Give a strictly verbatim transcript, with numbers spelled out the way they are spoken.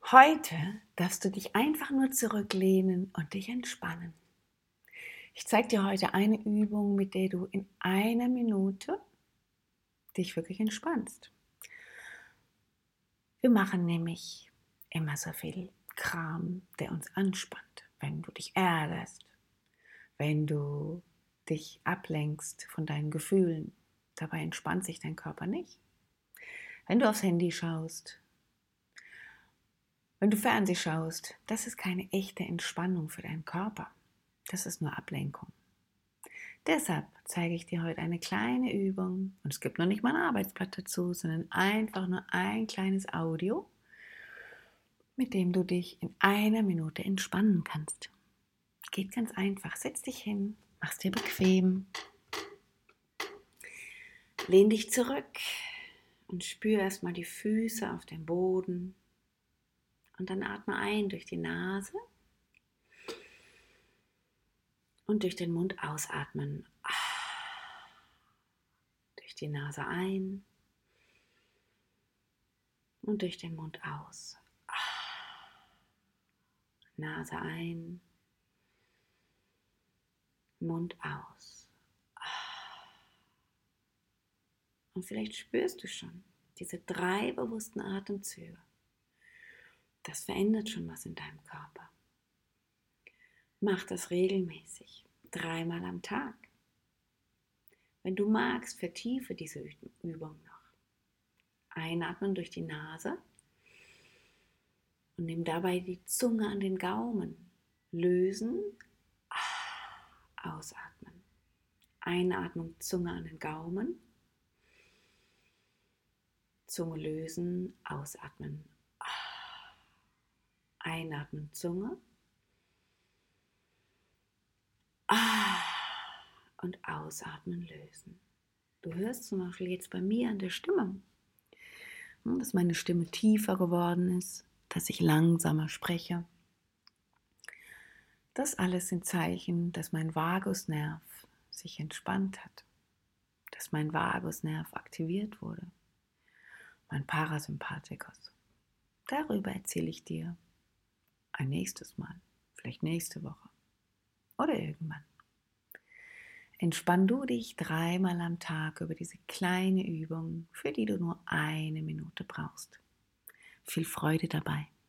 Heute darfst du dich einfach nur zurücklehnen und dich entspannen. Ich zeige dir heute eine Übung, mit der du in einer Minute dich wirklich entspannst. Wir machen nämlich immer so viel Kram, der uns anspannt. Wenn du dich ärgerst, wenn du dich ablenkst von deinen Gefühlen, dabei entspannt sich dein Körper nicht. Wenn du aufs Handy schaust, wenn du Fernsehen schaust, das ist keine echte Entspannung für deinen Körper. Das ist nur Ablenkung. Deshalb zeige ich dir heute eine kleine Übung und es gibt noch nicht mal ein Arbeitsblatt dazu, sondern einfach nur ein kleines Audio, mit dem du dich in einer Minute entspannen kannst. Geht ganz einfach. Setz dich hin, mach's dir bequem, lehn dich zurück und spür erstmal die Füße auf dem Boden und dann atme ein durch die Nase und durch den Mund ausatmen. Durch die Nase ein und durch den Mund aus. Nase ein, Mund aus. Und vielleicht spürst du schon diese drei bewussten Atemzüge. Das verändert schon was in deinem Körper. Mach das regelmäßig, dreimal am Tag. Wenn du magst, vertiefe diese Übung noch. Einatmen durch die Nase und nimm dabei die Zunge an den Gaumen. Lösen, ausatmen. Einatmung, Zunge an den Gaumen. Zunge lösen, ausatmen. Einatmen, Zunge. Und ausatmen, lösen. Du hörst zum Beispiel jetzt bei mir an der Stimme, dass meine Stimme tiefer geworden ist, dass ich langsamer spreche. Das alles sind Zeichen, dass mein Vagusnerv sich entspannt hat, dass mein Vagusnerv aktiviert wurde, mein Parasympathikus. Darüber erzähle ich dir ein nächstes Mal, vielleicht nächste Woche oder irgendwann. Entspann du dich dreimal am Tag über diese kleine Übung, für die du nur eine Minute brauchst. Viel Freude dabei.